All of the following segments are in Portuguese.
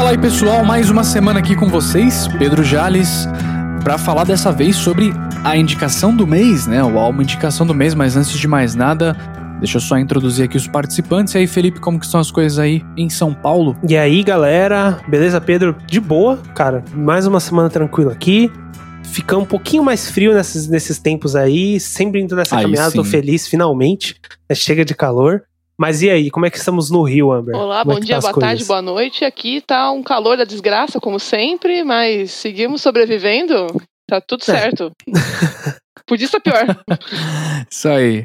Fala aí, pessoal, mais uma semana aqui com vocês, Pedro Jales, para falar dessa vez sobre a indicação do mês, né? O álbum indicação do mês, mas antes de mais nada, deixa eu só introduzir aqui os participantes. E aí, Felipe, como que estão as coisas aí em São Paulo? E aí, galera, beleza, Pedro? De boa, cara, mais uma semana tranquila aqui. Ficar um pouquinho mais frio nesses tempos aí, sempre indo nessa caminhada, sim. Tô feliz, finalmente, chega de calor. Mas e aí, como é que estamos no Rio, Amber? Olá, bom dia, boa tarde, boa noite. Aqui tá um calor da desgraça, como sempre, mas seguimos sobrevivendo, tá tudo certo. Podia estar pior. Isso aí.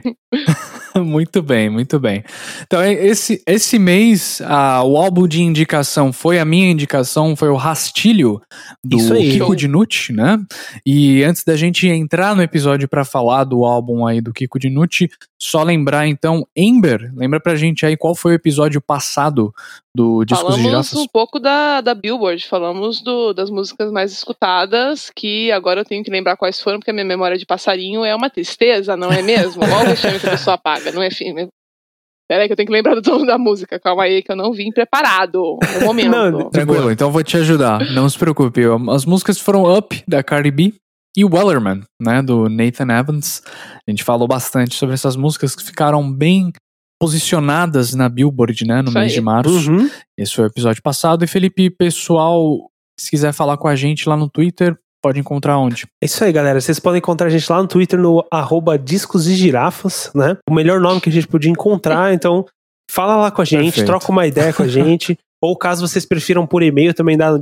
Muito bem, muito bem. Então, esse mês, o álbum de indicação foi a minha indicação, foi o Rastilho, do Kiko Dinucci, né? E antes da gente entrar no episódio pra falar do álbum aí do Kiko Dinucci, só lembrar então, Amber, lembra pra gente aí qual foi o episódio passado do Discos de Girafas? Falamos um pouco da Billboard, falamos das músicas mais escutadas, que agora eu tenho que lembrar quais foram, porque a minha memória de passarinho é uma tristeza, não é mesmo? Logo chama que a pessoa apaga, não é filme. Peraí que eu tenho que lembrar do tom da música, calma aí que eu não vim preparado no momento. Não, tranquilo, então eu vou te ajudar, não se preocupe. As músicas foram Up, da Cardi B, e Wellerman, né, do Nathan Evans. A gente falou bastante sobre essas músicas que ficaram bem posicionadas na Billboard, né, no mês de março. Uhum. Esse foi o episódio passado. E Felipe, pessoal, se quiser falar com a gente lá no Twitter, pode encontrar onde? É isso aí, galera. Vocês podem encontrar a gente lá no Twitter no @discosdegirafas, né? O melhor nome que a gente podia encontrar. Então, fala lá com a gente, perfeito. Troca uma ideia com a gente. Ou caso vocês prefiram por e-mail, também dá no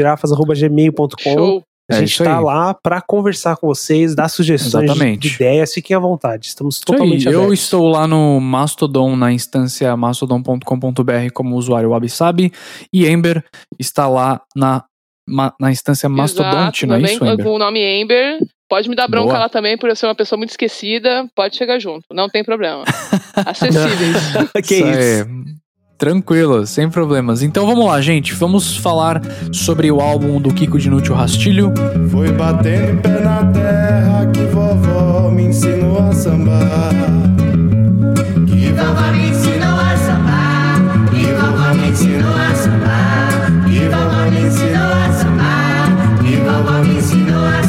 discosdegirafas@gmail.com. A gente tá lá pra conversar com vocês, dar sugestões de ideias, fiquem à vontade, estamos totalmente abertos. Eu estou lá no Mastodon, na instância mastodon.com.br como usuário Wabi-Sabi, e Amber está lá na instância Mastodonte, não é isso, Amber? Com o nome Amber, pode me dar bronca lá também, por eu ser uma pessoa muito esquecida, pode chegar junto, não tem problema. Acessíveis. Que isso? Tranquilo, sem problemas. Então vamos lá, gente. Vamos falar sobre o álbum do Kiko Dinucci, o Rastilho. Foi batendo pé na terra que vovó me ensinou a sambar. Que vovó me ensinou a sambar. Que vovó me ensinou a sambar. Que vovó me ensinou a sambar. Que vovó me ensinou a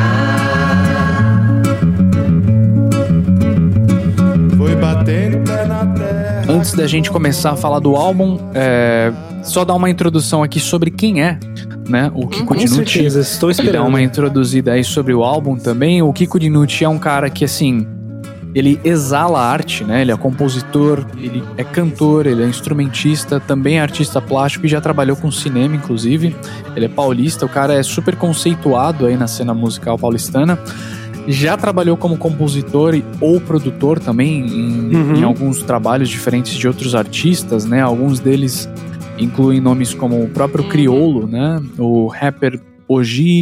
sambar. Foi batendo pé na terra. Antes da gente começar a falar do álbum, só dar uma introdução aqui sobre quem é, né, o Kiko Dinucci. Estou esperando. E dar uma introduzida aí sobre o álbum também. O Kiko Dinucci é um cara que, assim, ele exala arte, né, ele é compositor, ele é cantor, ele é instrumentista, também é artista plástico e já trabalhou com cinema, inclusive. Ele é paulista, o cara é super conceituado aí na cena musical paulistana. Já trabalhou como compositor ou produtor também em alguns trabalhos diferentes de outros artistas, né? Alguns deles incluem nomes como o próprio Criolo, né? O rapper Oji,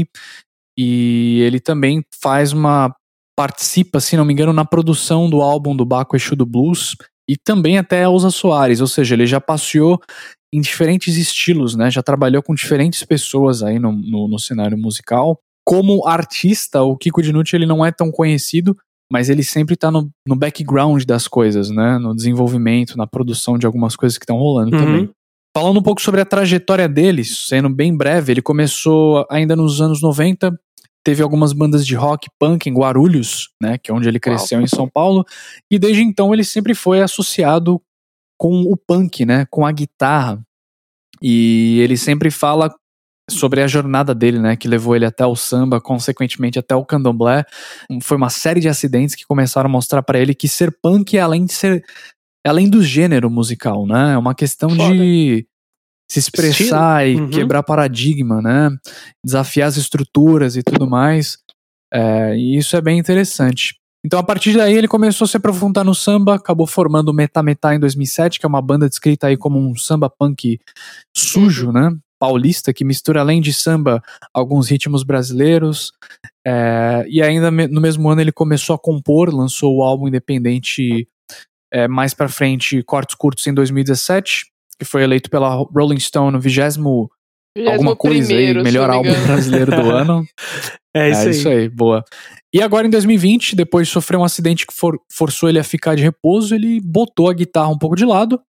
e ele também participa, se não me engano, na produção do álbum do Baco Exu do Blues e também até Elza Soares, ou seja, ele já passeou em diferentes estilos, né? Já trabalhou com diferentes pessoas aí no cenário musical. Como artista, o Kiko Dinucci ele não é tão conhecido, mas ele sempre tá no background das coisas, né? No desenvolvimento, na produção de algumas coisas que estão rolando também. Falando um pouco sobre a trajetória dele, sendo bem breve, ele começou ainda nos anos 90, teve algumas bandas de rock punk em Guarulhos, né? Que é onde ele cresceu em São Paulo, e desde então ele sempre foi associado com o punk, né? Com a guitarra. E ele sempre fala sobre a jornada dele, né, que levou ele até o samba, consequentemente até o candomblé. Foi uma série de acidentes que começaram a mostrar pra ele que ser punk é além do gênero musical, né, é uma questão de se expressar e quebrar paradigma, né, desafiar as estruturas e tudo mais, e isso é bem interessante. Então a partir daí ele começou a se aprofundar no samba, acabou formando o Metá Metá em 2007, que é uma banda descrita aí como um samba punk sujo, né, paulista, que mistura além de samba alguns ritmos brasileiros, e ainda no mesmo ano ele começou a compor, lançou o álbum independente mais pra frente, Cortes Curtos, em 2017, que foi eleito pela Rolling Stone no 20º alguma coisa aí, melhor álbum brasileiro do ano. É isso aí, boa. E agora em 2020, depois de sofrer um acidente que forçou ele a ficar de repouso, ele botou a guitarra um pouco de lado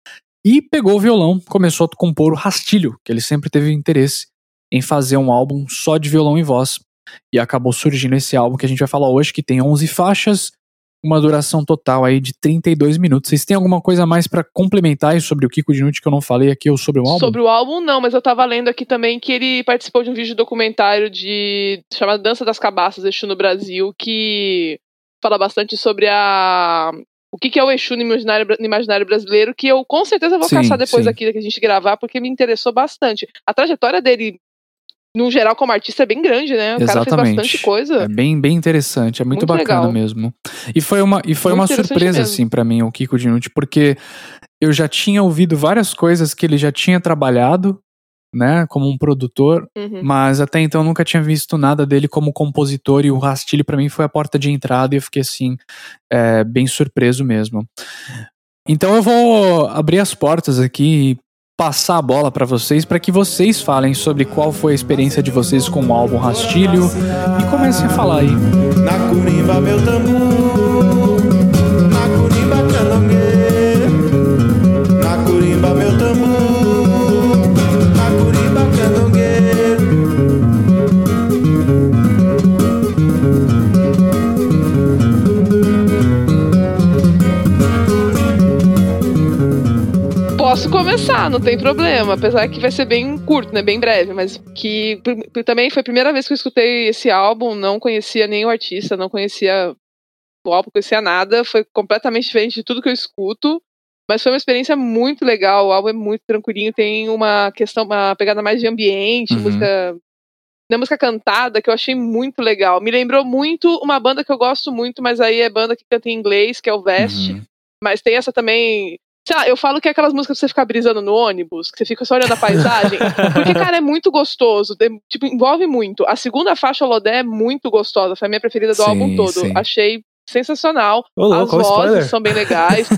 E pegou o violão, começou a compor o Rastilho, que ele sempre teve interesse em fazer um álbum só de violão e voz. E acabou surgindo esse álbum que a gente vai falar hoje, que tem 11 faixas, uma duração total aí de 32 minutos. Vocês têm alguma coisa a mais pra complementar aí sobre o Kiko Dinucci que eu não falei aqui, ou sobre o álbum? Sobre o álbum, não, mas eu tava lendo aqui também que ele participou de um vídeo documentário chamado Dança das Cabaças, Exu no Brasil, que fala bastante sobre o que é o Exu no imaginário brasileiro, que eu com certeza vou caçar depois aqui que a gente gravar, porque me interessou bastante. A trajetória dele, no geral, como artista, é bem grande, né? O cara fez bastante coisa. É bem interessante, é muito bacana legal. Mesmo. E foi uma surpresa, assim, pra mim, o Kiko Dinucci, porque eu já tinha ouvido várias coisas que ele já tinha trabalhado, né, como um produtor, mas até então eu nunca tinha visto nada dele como compositor, e o Rastilho pra mim foi a porta de entrada, e eu fiquei, assim, bem surpreso mesmo. Então eu vou abrir as portas aqui e passar a bola pra vocês, pra que vocês falem sobre qual foi a experiência de vocês com o álbum Rastilho e comecem a falar aí. Na curimba meu tambor, na curimba canongueiro, na curimba meu tambor, na curimba canongueiro. Posso começar, não tem problema, apesar que vai ser bem curto, né, bem breve, mas que também foi a primeira vez que eu escutei esse álbum, não conhecia nem o artista, não conhecia o álbum, não conhecia nada, foi completamente diferente de tudo que eu escuto, mas foi uma experiência muito legal, o álbum é muito tranquilinho, tem uma pegada mais de ambiente, música cantada, que eu achei muito legal, me lembrou muito uma banda que eu gosto muito, mas aí é banda que canta em inglês, que é o Vest, mas tem essa também... Sei lá, eu falo que é aquelas músicas pra você ficar brisando no ônibus, que você fica só olhando a paisagem, porque, cara, é muito gostoso, tipo, envolve muito. A segunda faixa, Lodé, é muito gostosa, foi a minha preferida do álbum todo. Achei sensacional, as vozes são bem legais,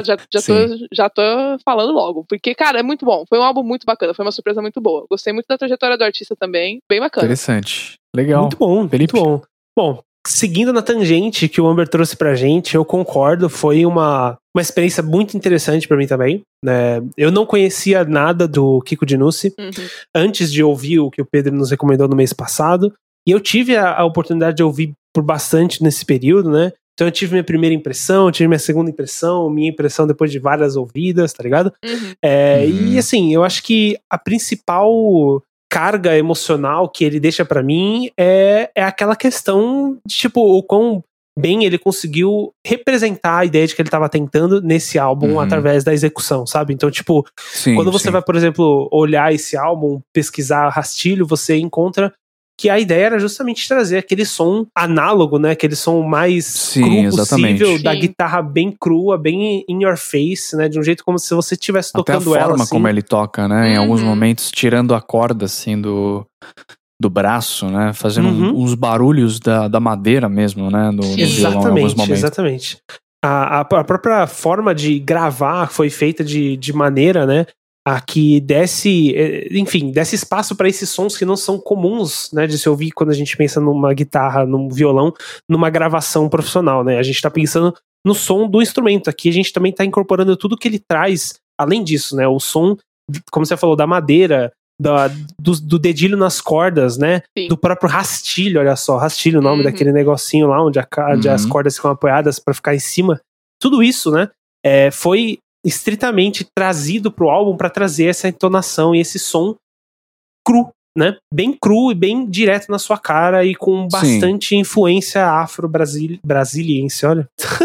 já tô falando logo, porque, cara, é muito bom, foi um álbum muito bacana, foi uma surpresa muito boa. Gostei muito da trajetória do artista também, bem bacana. Interessante, legal. Muito bom, Felipe. Muito bom. Bom, seguindo na tangente que o Amber trouxe pra gente, eu concordo, foi uma experiência muito interessante pra mim também, né? Eu não conhecia nada do Kiko Dinucci antes de ouvir o que o Pedro nos recomendou no mês passado, e eu tive a oportunidade de ouvir por bastante nesse período, né? Então eu tive minha primeira impressão, tive minha segunda impressão, minha impressão depois de várias ouvidas, tá ligado? E assim, eu acho que a principal carga emocional que ele deixa pra mim é aquela questão de, tipo, o quão bem ele conseguiu representar a ideia de que ele tava tentando nesse álbum através da execução, sabe? Então, tipo, quando você vai, por exemplo, olhar esse álbum, pesquisar Rastilho, você encontra que a ideia era justamente trazer aquele som análogo, né? Aquele som mais cru possível, da guitarra bem crua, bem in your face, né? De um jeito como se você estivesse tocando ela. Até a forma assim. como ele toca, né? Em alguns momentos, tirando a corda, assim, do braço, né? Fazendo uns barulhos da madeira mesmo, né? Do violão, em alguns momentos. Exatamente. A própria forma de gravar foi feita de maneira, né? A que desse espaço para esses sons que não são comuns, né, de se ouvir quando a gente pensa numa guitarra, num violão, numa gravação profissional, né? A gente tá pensando no som do instrumento. Aqui a gente também tá incorporando tudo que ele traz, além disso, né? O som, como você falou, da madeira, do dedilho nas cordas, né? Sim. Do próprio rastilho, olha só, rastilho, o nome daquele negocinho lá onde as cordas ficam apoiadas para ficar em cima. Tudo isso, né? Foi estritamente trazido pro álbum para trazer essa entonação e esse som cru, né? Bem cru e bem direto na sua cara e com bastante influência afro-brasiliense, olha.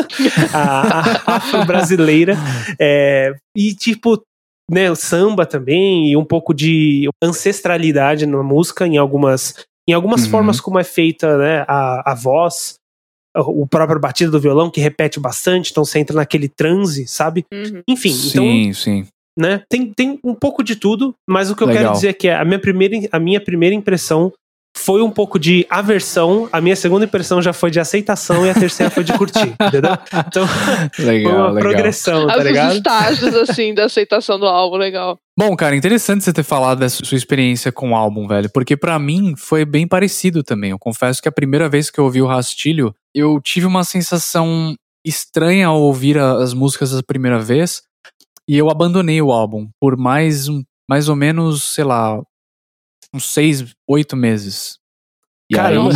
a afro-brasileira. E tipo, né, o samba também e um pouco de ancestralidade na música em algumas formas como é feita, né, a voz, o próprio batida do violão que repete bastante, então você entra naquele transe, sabe? Enfim, sim. Né? Tem um pouco de tudo, mas o que eu quero dizer é que a minha primeira impressão foi um pouco de aversão, a minha segunda impressão já foi de aceitação e a terceira foi de curtir, entendeu? Então, foi uma progressão, tá ligado? Os estágios, assim, da aceitação do álbum, legal. Bom, cara, interessante você ter falado dessa sua experiência com o álbum, velho, porque pra mim foi bem parecido também. Eu confesso que a primeira vez que eu ouvi o Rastilho, eu tive uma sensação estranha ao ouvir as músicas da primeira vez, e eu abandonei o álbum por mais ou menos, sei lá, uns 6, 8 meses. E Caramba.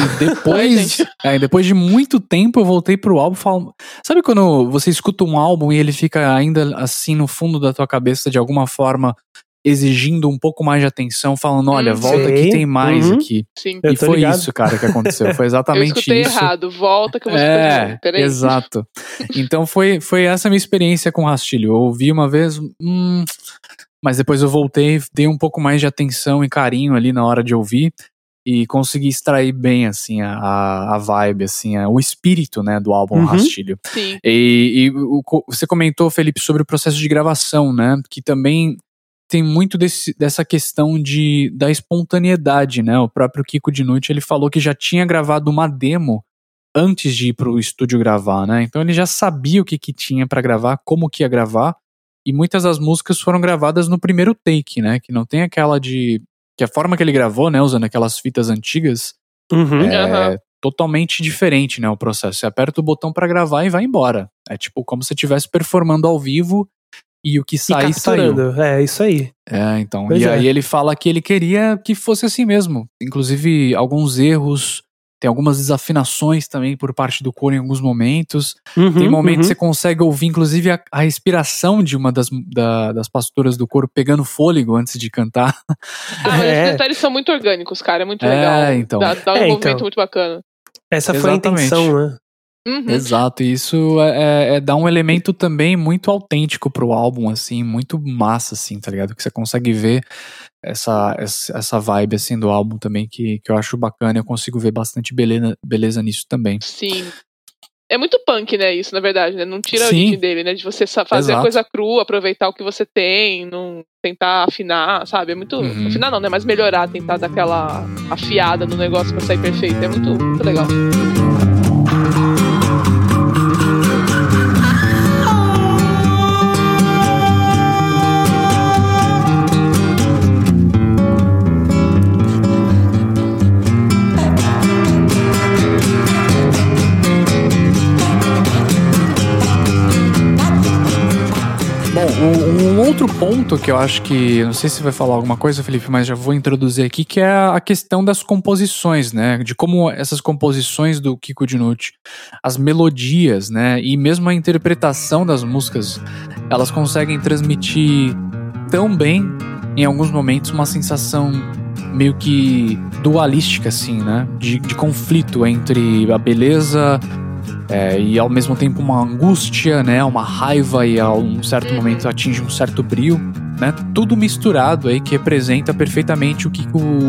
aí depois de muito tempo eu voltei pro álbum e falo, sabe quando você escuta um álbum e ele fica ainda assim no fundo da tua cabeça de alguma forma exigindo um pouco mais de atenção, falando, olha, volta que tem mais aqui. Sim. E foi isso, cara, que aconteceu. Foi exatamente isso. Eu escutei errado, volta que eu vou escutar de novo. Peraí. Exato. Então foi essa minha experiência com Rastilho. Eu ouvi uma vez, mas depois eu voltei, dei um pouco mais de atenção e carinho ali na hora de ouvir e consegui extrair bem, assim, a vibe, assim, o espírito, né, do álbum Rastilho. Sim. E você comentou, Felipe, sobre o processo de gravação, né, que também tem muito dessa questão da espontaneidade, né, o próprio Kiko Dinucci, ele falou que já tinha gravado uma demo antes de ir pro estúdio gravar, né, então ele já sabia o que tinha pra gravar, como que ia gravar, e muitas das músicas foram gravadas no primeiro take, né, que não tem aquela que a forma que ele gravou, né, usando aquelas fitas antigas, é totalmente diferente, né, o processo. Você aperta o botão pra gravar e vai embora. É tipo como se você estivesse performando ao vivo e o que sair, saiu. É, isso aí. Então. Pois aí ele fala que ele queria que fosse assim mesmo. Inclusive, alguns erros, tem algumas desafinações também por parte do coro em alguns momentos. Tem momentos que você consegue ouvir, inclusive, a respiração de uma das pastoras do coro pegando fôlego antes de cantar. Mas os detalhes são muito orgânicos, cara. É muito legal. Então. Dá um movimento muito bacana. Essa foi a intenção, né? Exato, e isso dá um elemento também muito autêntico pro álbum, assim, muito massa, assim, tá ligado? Que você consegue ver essa vibe, assim, do álbum também, que eu acho bacana, eu consigo ver bastante beleza nisso também. Sim. É muito punk, né, isso, na verdade, né? Não tira a origem dele, né? De você fazer a coisa crua, aproveitar o que você tem, não tentar afinar, sabe? É muito... Afinar não, né? Mas melhorar, tentar dar aquela afiada no negócio pra sair perfeito. É muito, muito legal. Um outro ponto que eu acho que, não sei se vai falar alguma coisa, Felipe, mas já vou introduzir aqui, que é a questão das composições, né, de como essas composições do Kiko Dinucci, as melodias, né, e mesmo a interpretação das músicas, elas conseguem transmitir tão bem, em alguns momentos, uma sensação meio que dualística, assim, né, de conflito entre a beleza e ao mesmo tempo uma angústia, né, uma raiva, e a um certo momento atinge um certo brio, né, tudo misturado aí, que representa perfeitamente o que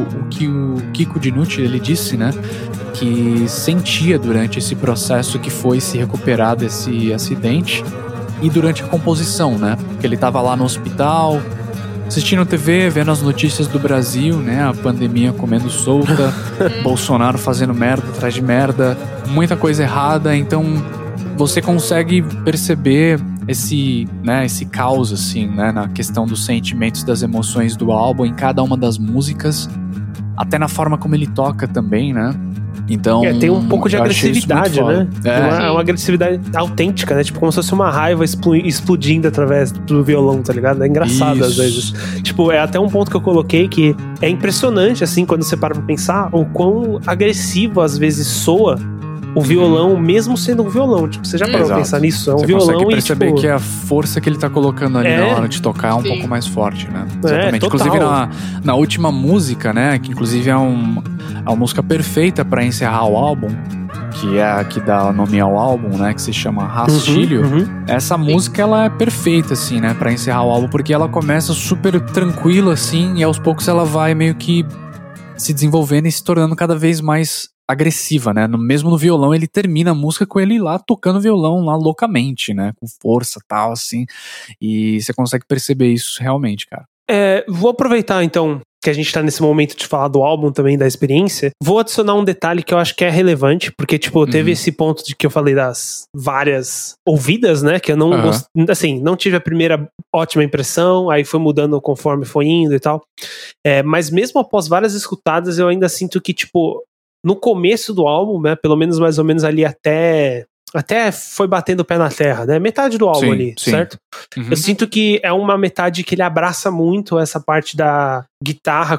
o Kiko Dinucci, ele disse, né, que sentia durante esse processo que foi se recuperar desse acidente e durante a composição, né, porque ele estava lá no hospital, assistindo TV, vendo as notícias do Brasil, né, a pandemia comendo solta, Bolsonaro fazendo merda atrás de merda, muita coisa errada, então você consegue perceber esse caos, assim, né, na questão dos sentimentos, das emoções do álbum, em cada uma das músicas, até na forma como ele toca também, né. Então, tem um pouco de agressividade, né? É uma agressividade autêntica, né? Tipo, como se fosse uma raiva explodindo através do violão, tá ligado? É engraçado às vezes. Tipo, é até um ponto que eu coloquei que é impressionante, assim, quando você para pra pensar o quão agressivo às vezes soa o violão, mesmo sendo um violão. Tipo, você já parou pra pensar nisso? É um violão e, tipo... Você perceber que a força que ele tá colocando ali na hora de tocar é um pouco mais forte, né? Exatamente. Inclusive na última música, né? Que inclusive é uma música perfeita pra encerrar o álbum, que é a que dá nome ao álbum, né? Que se chama Rastilho. Essa música, ela é perfeita, assim, né? Pra encerrar o álbum, porque ela começa super tranquila, assim, e aos poucos ela vai meio que se desenvolvendo e se tornando cada vez mais agressiva, né? Mesmo no violão, ele termina a música com ele lá tocando violão lá loucamente, né? Com força e tal, assim. E você consegue perceber isso realmente, cara. Vou aproveitar, então, que a gente tá nesse momento de falar do álbum também, da experiência. Vou adicionar um detalhe que eu acho que é relevante, porque, tipo, teve esse ponto de que eu falei das várias ouvidas, né? Que eu não assim, não tive a primeira ótima impressão, aí foi mudando conforme foi indo e tal. Mas mesmo após várias escutadas, eu ainda sinto que, tipo, no começo do álbum, né, pelo menos mais ou menos ali até até foi batendo o pé na terra, né? Metade do álbum ali, certo? Uhum. Eu sinto que é uma metade que ele abraça muito essa parte da guitarra,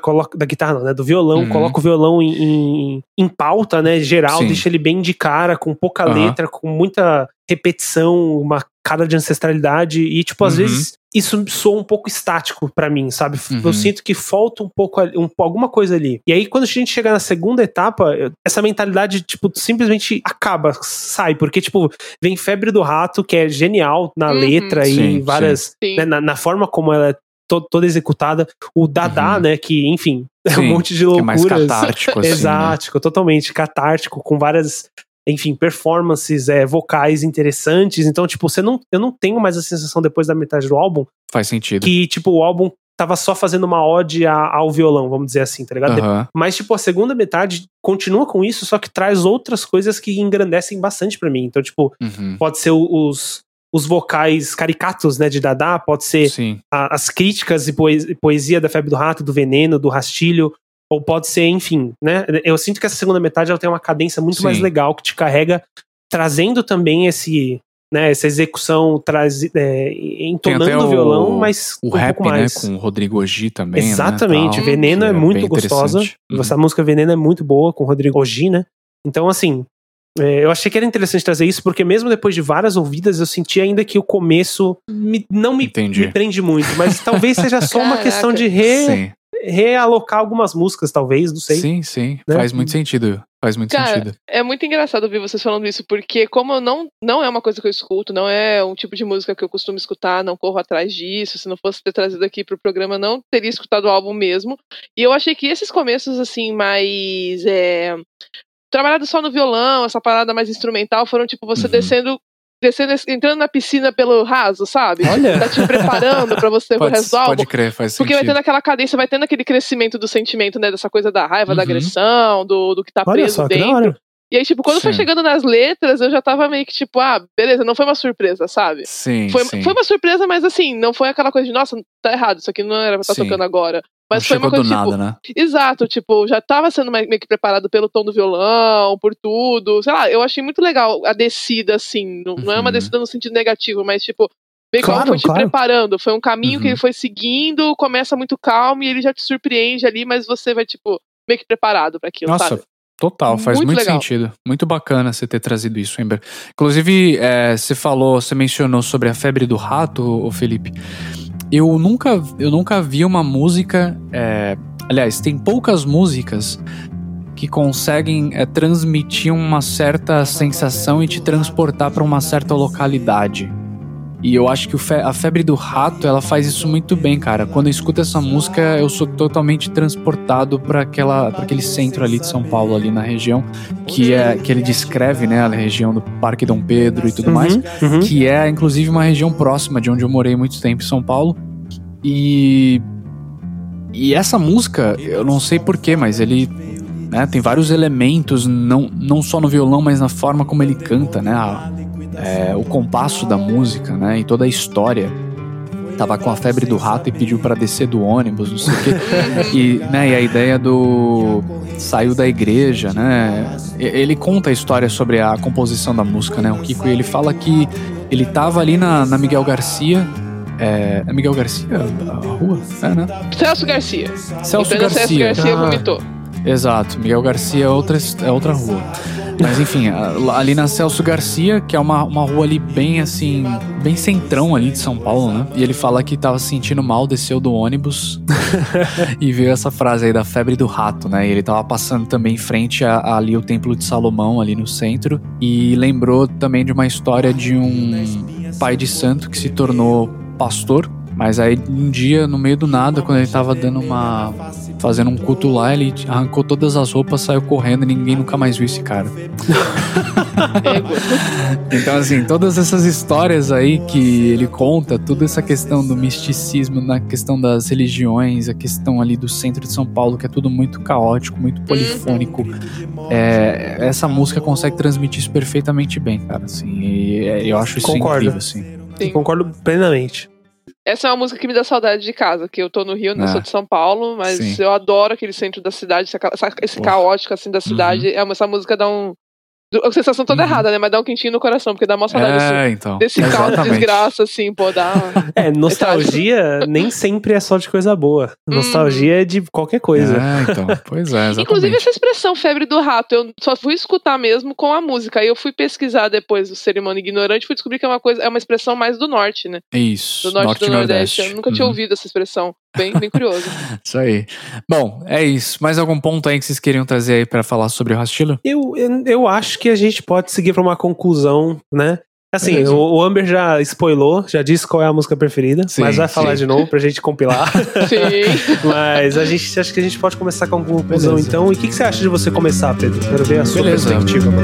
do violão, coloca o violão em pauta, né, geral, deixa ele bem de cara, com pouca letra, com muita repetição, uma cara de ancestralidade, e tipo, às vezes isso soa um pouco estático pra mim, sabe? Eu sinto que falta um pouco, alguma coisa ali. E aí, quando a gente chegar na segunda etapa, essa mentalidade, tipo, simplesmente acaba, sai, porque, tipo, vem Febre do Rato, que é genial na letra e várias, né, na forma como ela é toda executada, o Dadá, né, que, enfim, é um monte de loucuras. Que é mais catártico, assim, exático, né? Totalmente catártico, com várias, enfim, performances vocais interessantes. Então, tipo, eu não tenho mais a sensação depois da metade do álbum. Faz sentido. Que, tipo, o álbum tava só fazendo uma ode ao violão, vamos dizer assim, tá ligado? Mas, tipo, a segunda metade continua com isso, só que traz outras coisas que engrandecem bastante pra mim. Então, tipo, pode ser os vocais caricatos, né, de Dadá, pode ser as críticas e poesia da Febre do Rato, do Veneno, do Rastilho, ou pode ser, enfim, né? Eu sinto que essa segunda metade ela tem uma cadência muito mais legal, que te carrega, trazendo também essa execução, entonando o violão, mas o rap, pouco mais. Né, com o Rodrigo Oji também, exatamente, né, Veneno é muito gostosa, essa música Veneno é muito boa, com o Rodrigo Oji, né? Então, assim, eu achei que era interessante trazer isso, porque mesmo depois de várias ouvidas, eu senti ainda que o começo não me prende muito, mas talvez seja só uma questão de realocar algumas músicas, talvez, não sei. Sim, né? Faz muito sentido. Sentido. É muito engraçado ouvir vocês falando isso, porque como não é uma coisa que eu escuto, não é um tipo de música que eu costumo escutar, não corro atrás disso, se não fosse ter trazido aqui pro programa, não teria escutado o álbum mesmo. E eu achei que esses começos, assim, mais trabalhado só no violão, essa parada mais instrumental, foram tipo você descendo, entrando na piscina pelo raso, sabe? Olha. Tá te preparando pra você pro resto do álbum. Pode crer, faz porque sentido. vai tendo aquela cadência, vai tendo aquele crescimento do sentimento, né? Dessa coisa da raiva, da agressão, do que tá preso só, dentro. E aí, tipo, quando foi chegando nas letras, eu já tava meio que tipo, beleza, não foi uma surpresa, sabe? Foi uma surpresa, mas assim, não foi aquela coisa de, nossa, tá errado, isso aqui não era pra estar tocando agora. Mas não foi uma coisa, do tipo, nada, né? Exato, tipo, já tava sendo meio que preparado pelo tom do violão, por tudo. Sei lá, eu achei muito legal a descida, assim. Não é uma descida no sentido negativo, mas, tipo, meio que foi te preparando. Foi um caminho que ele foi seguindo, começa muito calmo e ele já te surpreende ali, mas você vai, tipo, meio que preparado pra aquilo, sabe? Total, faz muito sentido. Muito bacana você ter trazido isso, Ember. Inclusive, você mencionou sobre a Febre do Rato, Felipe. Eu nunca vi uma música... aliás, tem poucas músicas que conseguem transmitir uma certa sensação e te transportar para uma certa localidade. E eu acho que a Febre do Rato, ela faz isso muito bem, cara. Quando eu escuto essa música, eu sou totalmente transportado para aquele centro ali de São Paulo, ali na região, que ele descreve, né, a região do Parque Dom Pedro e tudo mais, que é, inclusive, uma região próxima de onde eu morei muito tempo, em São Paulo. E essa música, eu não sei porquê, mas ele... né, tem vários elementos, não só no violão, mas na forma como ele canta, né? O compasso da música, né? E toda a história. Tava com a febre do rato e pediu pra descer do ônibus, não sei o quê. E a ideia do... saiu da igreja, né? Ele conta a história sobre a composição da música, né? O Kiko, ele fala que ele tava ali na Miguel Garcia... É Miguel Garcia a rua? Né? Celso Garcia. Celso Garcia vomitou. Exato, Miguel Garcia é outra rua. Mas enfim, ali na Celso Garcia, que é uma rua ali bem assim, bem centrão ali de São Paulo, né? E ele fala que tava se sentindo mal, desceu do ônibus e veio essa frase aí da febre do rato, né? E ele tava passando também em frente ali o Templo de Salomão, ali no centro, e lembrou também de uma história de um pai de santo que se tornou pastor. Mas aí um dia, no meio do nada, quando ele tava fazendo um culto lá, ele arrancou todas as roupas, saiu correndo e ninguém nunca mais viu esse cara. Então, assim, todas essas histórias aí que ele conta, toda essa questão do misticismo, na questão das religiões, a questão ali do centro de São Paulo, que é tudo muito caótico, muito polifônico. Essa música consegue transmitir isso perfeitamente bem, cara, assim, e eu acho isso incrível, assim. Sim. Concordo plenamente. Essa é uma música que me dá saudade de casa, que eu tô no Rio, não sou de São Paulo, mas eu adoro aquele centro da cidade, esse caótico assim da cidade. Essa música dá A sensação toda errada, né? Mas dá um quentinho no coração, porque dá uma saudade desse caos de desgraça, assim, pô, dá... Nostalgia nem sempre é só de coisa boa. Nostalgia é de qualquer coisa. Então, pois é, exatamente. Inclusive essa expressão febre do rato, eu só fui escutar mesmo com a música. Aí eu fui pesquisar depois do Cerimônia Ignorante, fui descobrir que é uma expressão mais do norte, né? Isso, do norte do Nordeste. Eu nunca tinha ouvido essa expressão. Bem curioso. Isso aí. Bom, é isso. Mais algum ponto aí que vocês queriam trazer aí pra falar sobre o Rastilho? Eu acho que a gente pode seguir pra uma conclusão, né? Assim, o Amber já spoilou, já disse qual é a música preferida, mas vai falar de novo pra gente compilar. Sim. Mas acho que a gente pode começar com a conclusão, então. E o que você acha de você começar, Pedro? Quero ver a sua perspectiva agora.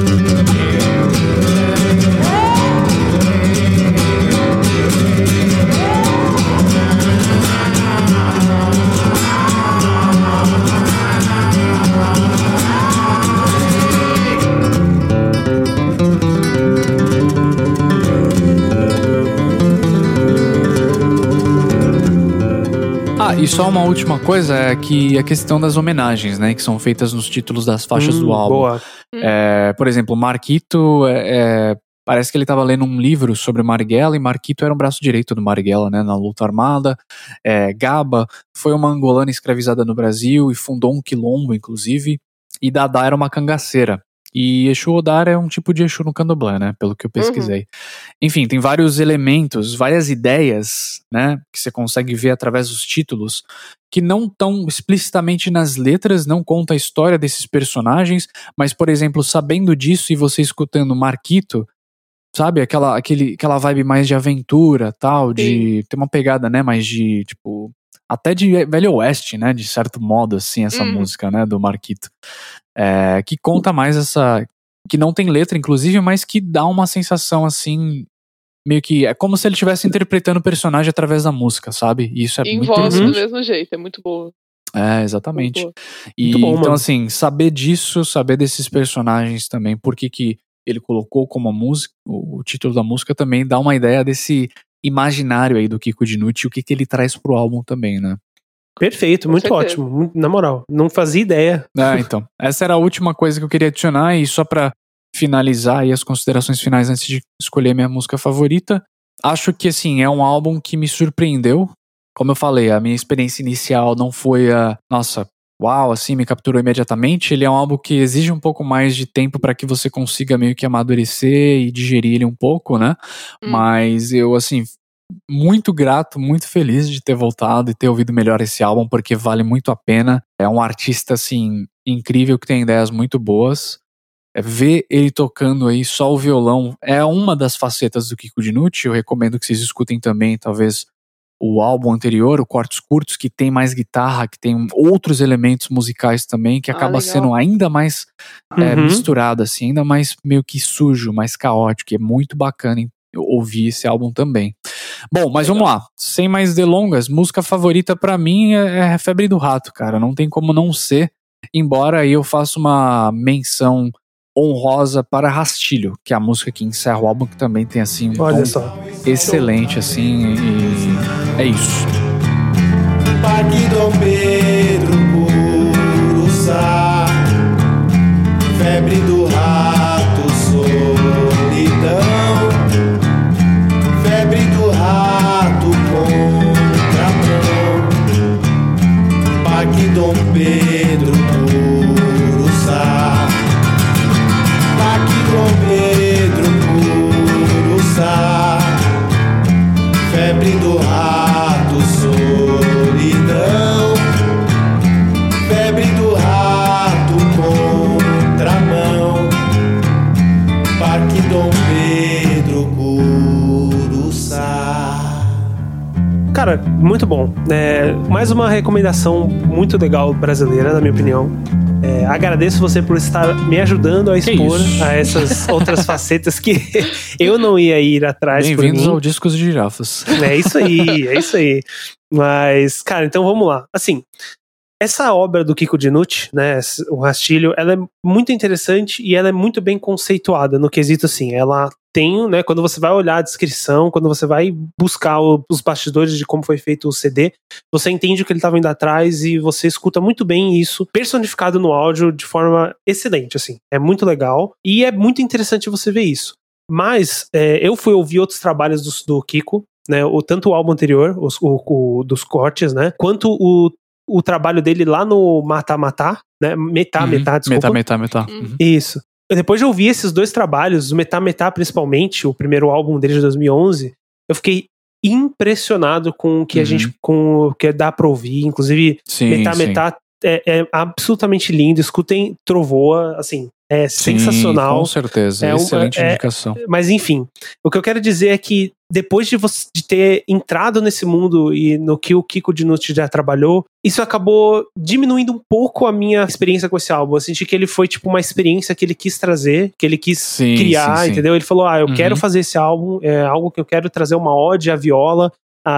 E só uma última coisa é que a questão das homenagens, né, que são feitas nos títulos das faixas do álbum. Boa. Por exemplo, Marquito, parece que ele estava lendo um livro sobre Marighella, e Marquito era um braço direito do Marighella, né, na luta armada. Gaba foi uma angolana escravizada no Brasil e fundou um quilombo, inclusive, e Dadá era uma cangaceira. E Exu Odar é um tipo de Exu no candomblé, né? Pelo que eu pesquisei. Enfim, tem vários elementos, várias ideias, né? Que você consegue ver através dos títulos, que não estão explicitamente nas letras, não conta a história desses personagens, mas, por exemplo, sabendo disso e você escutando Marquito, sabe? Aquela vibe mais de aventura, tal, de ter uma pegada, né? Mais de, tipo, até de Velho Oeste, né? De certo modo, assim, essa música, né? Do Marquito. Que conta mais que não tem letra, inclusive, mas que dá uma sensação, assim, meio que... É como se ele estivesse interpretando o personagem através da música, sabe? E isso é muito interessante. Envolve do mesmo jeito, é muito boa. Exatamente. Muito bom, então, mano. assim, saber disso, saber desses personagens também, por que ele colocou como a música, o título da música também dá uma ideia desse imaginário aí do Kiko Dinucci, o que ele traz pro álbum também, né? Perfeito, muito ótimo. Na moral, não fazia ideia. Então, essa era a última coisa que eu queria adicionar, e só pra finalizar aí as considerações finais antes de escolher minha música favorita, acho que, assim, é um álbum que me surpreendeu. Como eu falei, a minha experiência inicial não foi uau, assim, me capturou imediatamente. Ele é um álbum que exige um pouco mais de tempo para que você consiga meio que amadurecer e digerir ele um pouco, né? Mas eu, assim, muito grato, muito feliz de ter voltado e ter ouvido melhor esse álbum, porque vale muito a pena. É um artista, assim, incrível, que tem ideias muito boas. Ver ele tocando aí só o violão é uma das facetas do Kiko Dinucci. Eu recomendo que vocês escutem também, talvez, o álbum anterior, o Cortes Curtos, que tem mais guitarra, que tem outros elementos musicais também, que acaba sendo ainda mais misturado, assim, ainda mais meio que sujo, mais caótico. E é muito bacana ouvir esse álbum também. Bom, mas vamos lá, sem mais delongas, música favorita pra mim é Febre do Rato, cara, não tem como não ser, embora aí eu faça uma menção honrosa para Rastilho, que é a música que encerra o álbum, que também tem, assim, um tom excelente, assim, e é isso. Parque Dom Pedro, Curuçá, febre do rato, solidão, febre do rato, contramão, Parque Dom Pedro, Curuçá, Parque Dom Pedro, Curuçá, febre do rato, solidão, febre do rato, contramão, Parque Dom Pedro, Curuçá. Cara, muito bom. Mais uma recomendação muito legal brasileira, na minha opinião. Agradeço você por estar me ajudando a expor a essas outras facetas que eu não ia ir atrás. Bem-vindos ao Discos de Girafas. É isso aí. Mas, cara, então vamos lá. Assim, essa obra do Kiko Dinucci, né, o Rastilho, ela é muito interessante e ela é muito bem conceituada no quesito, assim, ela tenho, né, quando você vai olhar a descrição, quando você vai buscar os bastidores de como foi feito o CD, você entende o que ele estava indo atrás e você escuta muito bem isso personificado no áudio de forma excelente, assim. É muito legal e é muito interessante você ver isso. Mas eu fui ouvir outros trabalhos do Kiko, né, tanto o álbum anterior, dos cortes, né, quanto o trabalho dele lá no Matá, né, Metá, desculpa. Metá. Isso. Depois de ouvir esses dois trabalhos, o Metá principalmente, o primeiro álbum dele de 2011, eu fiquei impressionado com o que a gente, com o que dá pra ouvir, inclusive Metá é absolutamente lindo, escutem Trovoa, assim, é sensacional. Com certeza, excelente indicação. Mas enfim, o que eu quero dizer é que depois de ter entrado nesse mundo e no que o Kiko Dinucci já trabalhou, isso acabou diminuindo um pouco a minha experiência com esse álbum. Eu senti que ele foi tipo uma experiência que ele quis trazer, que ele quis criar, entendeu? Ele falou, eu quero fazer esse álbum, é algo que eu quero trazer uma ode à viola,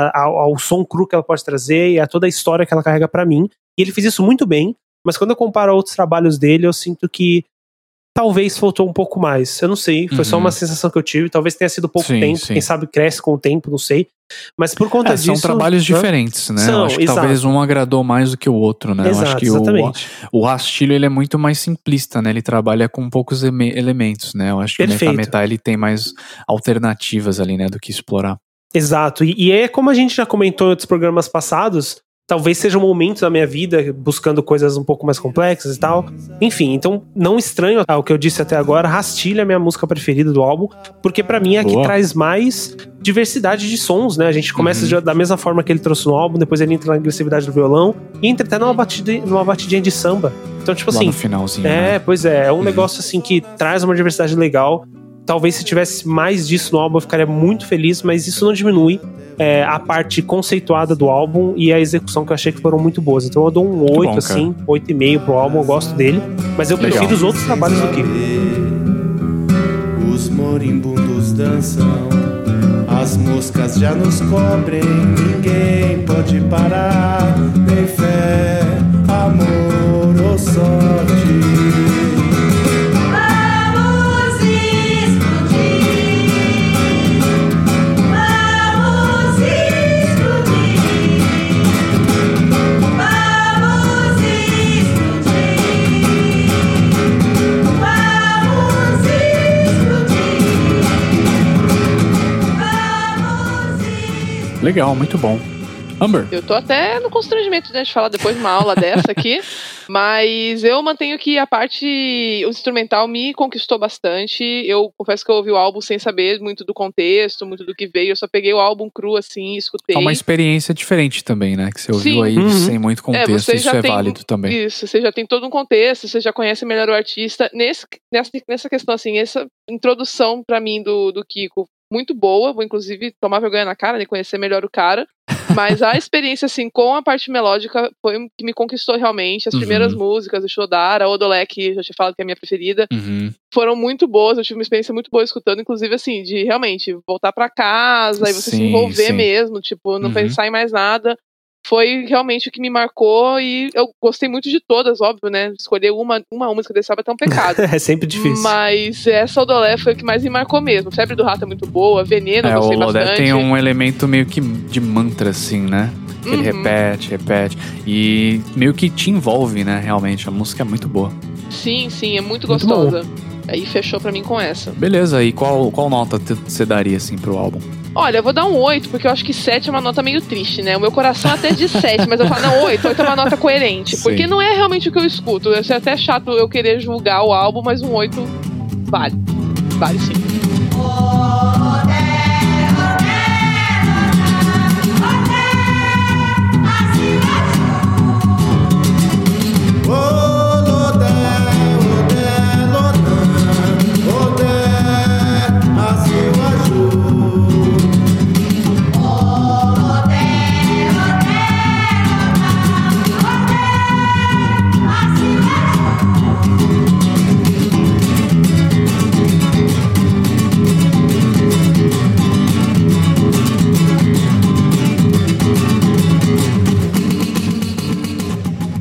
ao som cru que ela pode trazer e a toda a história que ela carrega pra mim. E ele fez isso muito bem, mas quando eu comparo a outros trabalhos dele, eu sinto que talvez faltou um pouco mais. Eu não sei, foi só uma sensação que eu tive. Talvez tenha sido pouco tempo, quem sabe cresce com o tempo, não sei. Mas por conta disso... São trabalhos diferentes, né? Eu acho que talvez um agradou mais do que o outro, né? Exato, eu acho que o Rastilho, ele é muito mais simplista, né? Ele trabalha com poucos elementos, né? Eu acho que o Metá ele tem mais alternativas ali, né? Do que explorar. Exato. E é como a gente já comentou em outros programas passados, talvez seja um momento da minha vida buscando coisas um pouco mais complexas e tal. Enfim, então não estranho ao que eu disse até agora, Rastilho é a minha música preferida do álbum, porque pra mim é a que traz mais diversidade de sons, né? A gente começa da mesma forma que ele trouxe no álbum, depois ele entra na agressividade do violão e entra até numa batidinha de samba. Então, tipo assim... no finalzinho, né? Pois é um negócio assim que traz uma diversidade legal. Talvez se tivesse mais disso no álbum eu ficaria muito feliz, mas isso não diminui a parte conceituada do álbum e a execução que eu achei que foram muito boas. Então eu dou um 8, assim, 8,5 pro álbum, eu gosto dele, mas eu prefiro os outros trabalhos do Kiko. Os moribundos dançam, as moscas já nos cobrem, ninguém pode parar, nem fé, amor ou sorte. Legal, muito bom. Amber? Eu tô até no constrangimento de falar depois de uma aula dessa aqui, mas eu mantenho que o instrumental me conquistou bastante. Eu confesso que eu ouvi o álbum sem saber muito do contexto, muito do que veio, eu só peguei o álbum cru assim, escutei. É uma experiência diferente também, né, que você ouviu aí sem muito contexto, isso é válido também. Isso, você já tem todo um contexto, você já conhece melhor o artista. Nessa questão assim, essa introdução pra mim do Kiko, muito boa, vou inclusive tomar vergonha na cara, né, conhecer melhor o cara. Mas a experiência, assim, com a parte melódica foi o que me conquistou realmente. As primeiras músicas, o Shodara, a Odolé, que eu já tinha falado que é a minha preferida, foram muito boas. Eu tive uma experiência muito boa escutando, inclusive, assim, de realmente voltar pra casa e você se envolver mesmo, tipo, não pensar em mais nada. Foi realmente o que me marcou e eu gostei muito de todas, óbvio, né? Escolher uma música desse álbum é até um pecado. É sempre difícil. Mas essa Odolé foi o que mais me marcou mesmo. Febre do Rato é muito boa, Veneno eu gostei bastante. O Odolé tem um elemento meio que de mantra, assim, né? Ele repete. E meio que te envolve, né? Realmente, a música é muito boa. Sim, é muito gostosa. Aí fechou pra mim com essa. Beleza, e qual nota você daria, assim, pro álbum? Olha, eu vou dar um 8, porque eu acho que 7 é uma nota meio triste, né? O meu coração até diz 7, mas eu falo, não, 8 é uma nota coerente. Porque não é realmente o que eu escuto. É até chato eu querer julgar o álbum, mas um 8 vale. Vale sim.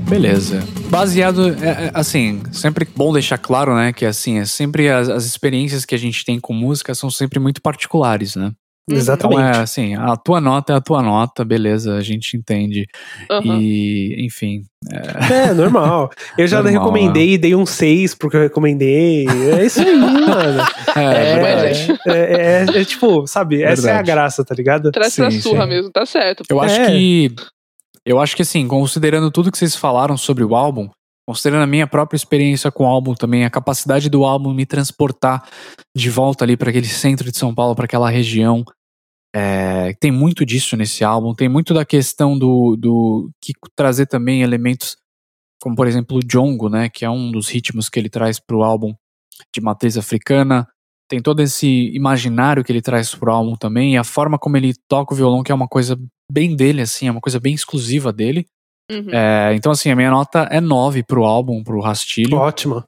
Beleza. Baseado, assim, sempre bom deixar claro, né, que assim, é sempre as experiências que a gente tem com música são sempre muito particulares, né? Exatamente. Então assim, a tua nota é a tua nota, beleza, a gente entende. E, enfim. Normal. Eu já recomendei e dei um 6 porque eu recomendei. É isso aí, mano. É tipo, sabe, verdade. Essa é a graça, tá ligado? Traz pra surra mesmo, tá certo. Eu acho que assim, considerando tudo que vocês falaram sobre o álbum, considerando a minha própria experiência com o álbum também, a capacidade do álbum me transportar de volta ali para aquele centro de São Paulo, para aquela região, tem muito disso nesse álbum, tem muito da questão do que trazer também elementos como, por exemplo, o jongo, né, que é um dos ritmos que ele traz pro álbum de matriz africana. Tem todo esse imaginário que ele traz pro álbum também, e a forma como ele toca o violão, que é uma coisa bem dele, assim, é uma coisa bem exclusiva dele. Então, assim, a minha nota é 9 pro álbum, pro Rastilho. Ótimo.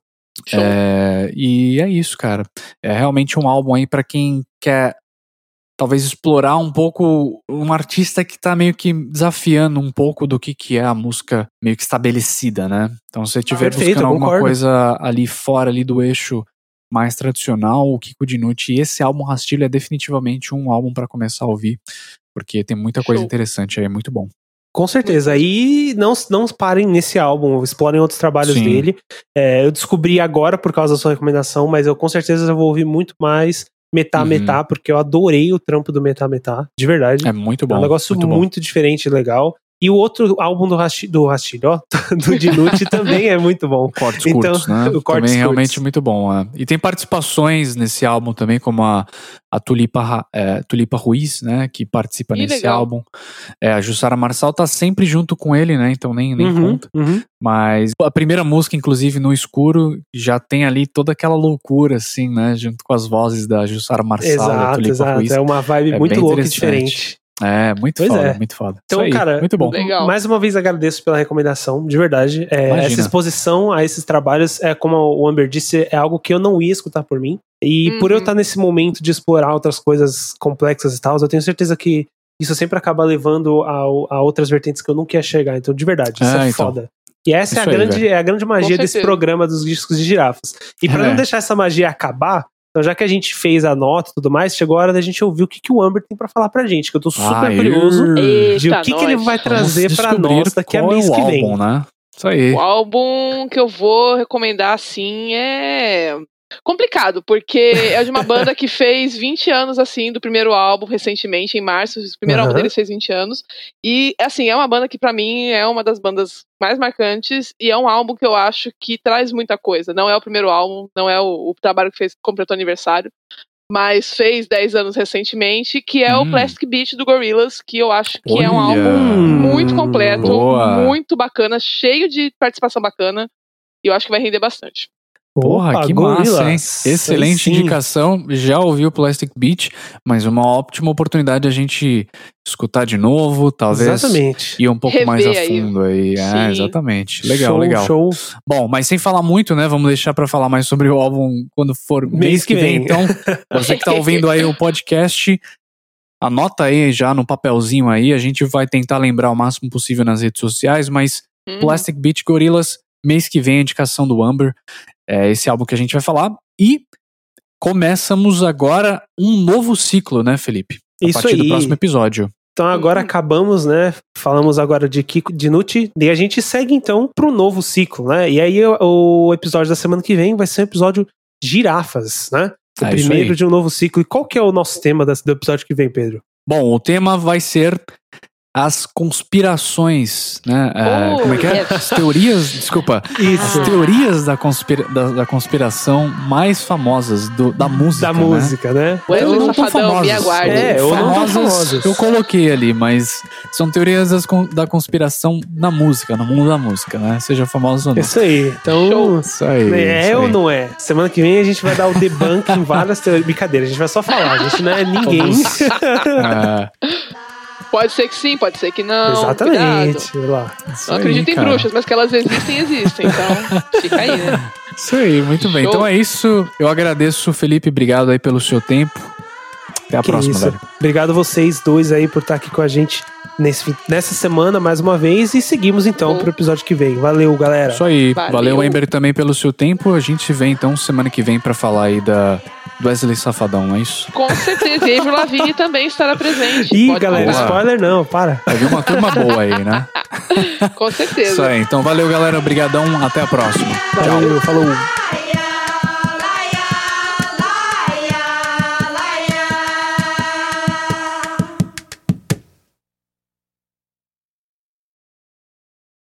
E é isso, cara. É realmente um álbum aí pra quem quer talvez explorar um pouco um artista que tá meio que desafiando um pouco do que é a música meio que estabelecida, né? Então, se você estiver buscando alguma coisa ali fora ali do eixo mais tradicional, o Kiko Dinucci, esse álbum Rastilho é definitivamente um álbum pra começar a ouvir, porque tem muita coisa interessante aí, é muito bom. Com certeza, e não parem nesse álbum, explorem outros trabalhos dele. Eu descobri agora por causa da sua recomendação, mas eu com certeza vou ouvir muito mais Metá, porque eu adorei o trampo do Metá, de verdade. É muito bom. É um negócio muito diferente e legal. E o outro álbum do Rastilho, ó, do Dinucci também é muito bom. Cortes curtos, né? O também realmente muito bom. E tem participações nesse álbum também, como a Tulipa Ruiz, né, que participa nesse álbum. A Jussara Marçal tá sempre junto com ele, né, então nem conta. Mas a primeira música, inclusive, No Escuro, já tem ali toda aquela loucura, assim, né, junto com as vozes da Jussara Marçal e da Tulipa Ruiz. É uma vibe muito louca e diferente. Muito foda. Então, cara, muito bom. Legal. Mais uma vez agradeço pela recomendação, de verdade. Essa exposição a esses trabalhos, como o Amber disse, é algo que eu não ia escutar por mim. E por eu estar nesse momento de explorar outras coisas complexas e tal, eu tenho certeza que isso sempre acaba levando a outras vertentes que eu nunca ia chegar. Então, de verdade, isso é foda. E essa é a grande magia desse programa dos discos de girafas. E pra não deixar essa magia acabar, então, já que a gente fez a nota e tudo mais, chegou a hora da gente ouvir o que o Amber tem pra falar pra gente, que eu tô super curioso de o que ele vai trazer pra nós daqui a mês que vem. Né? Isso aí. O álbum que eu vou recomendar, assim, é complicado, porque é de uma banda que fez 20 anos, assim, do primeiro álbum, recentemente, em março. O primeiro álbum deles fez 20 anos. E, assim, é uma banda que, pra mim, é uma das bandas mais marcantes. E é um álbum que eu acho que traz muita coisa. Não é o primeiro álbum, não é o trabalho que completou aniversário, mas fez 10 anos recentemente, que é o Plastic Beach do Gorillaz, que eu acho que é um álbum muito completo, muito bacana, cheio de participação bacana. E eu acho que vai render bastante. Porra, que massa, hein? Excelente indicação. Já ouvi o Plastic Beach, mas uma ótima oportunidade a gente escutar de novo, talvez ir um pouco mais a fundo aí. Exatamente. Legal. Show. Bom, mas sem falar muito, né? Vamos deixar pra falar mais sobre o álbum quando for mês que vem. Então, você que tá ouvindo aí o podcast, anota aí já no papelzinho aí. A gente vai tentar lembrar o máximo possível nas redes sociais, mas Plastic Beach Gorillaz, mês que vem a indicação do Amber. É esse álbum que a gente vai falar. E começamos agora um novo ciclo, né, Felipe? A partir do próximo episódio. Então agora acabamos, né? Falamos agora de Kiko Dinucci. E a gente segue então pro novo ciclo, né? E aí o episódio da semana que vem vai ser um episódio girafas, né? O primeiro de um novo ciclo. E qual que é o nosso tema do episódio que vem, Pedro? Bom, o tema vai ser as conspirações, né? Como é que é? As teorias, desculpa. Isso. As teorias da conspiração mais famosas da música. Da música, né? Wesley Safadão, me aguarde. Famosas eu coloquei ali, mas são teorias da conspiração na música, no mundo da música, né? Seja famosa ou não. Isso aí. Então, isso aí. Ou não é? Semana que vem a gente vai dar o debunk em várias teorias. Brincadeira, a gente vai só falar. A gente não é ninguém. Pode ser que sim, pode ser que não. Exatamente. Lá. Não acredito em bruxas, mas que elas existem. Então, fica aí, né? Isso aí, muito bem. Então é isso. Eu agradeço, Felipe. Obrigado aí pelo seu tempo. Até a próxima, velho. Obrigado vocês dois aí por estar aqui com a gente nessa semana mais uma vez e seguimos então pro episódio que vem. Valeu, galera. Isso aí. Valeu, Ember, também pelo seu tempo. A gente se vê então semana que vem pra falar aí do Wesley Safadão, não é isso? Com certeza. E Avril Lavigne também estará presente. Ih, galera, spoiler não, para. Vai vir uma turma boa aí, né? Com certeza. Isso aí. Então valeu, galera. Obrigadão. Até a próxima. Valeu, falou.